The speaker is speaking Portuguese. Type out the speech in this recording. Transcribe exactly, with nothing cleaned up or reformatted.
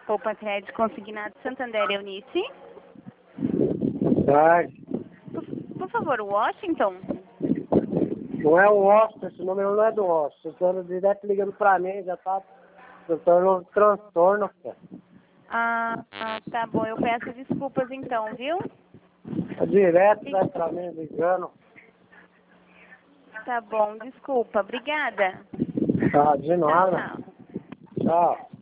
Poupa Crédito Consignado Santander, Eunice. Boa tarde. Por, por favor, Washington. Não é o Washington, esse número não é do Washington. Estou direto ligando pra mim, já tá. Eu tô no transtorno, cara. Ah, ah, tá bom. Eu peço desculpas então, viu? Tá direto vai pra mim ligando. Tá bom, desculpa. Obrigada. Tá, de Tchau, nada. tchau. Tchau.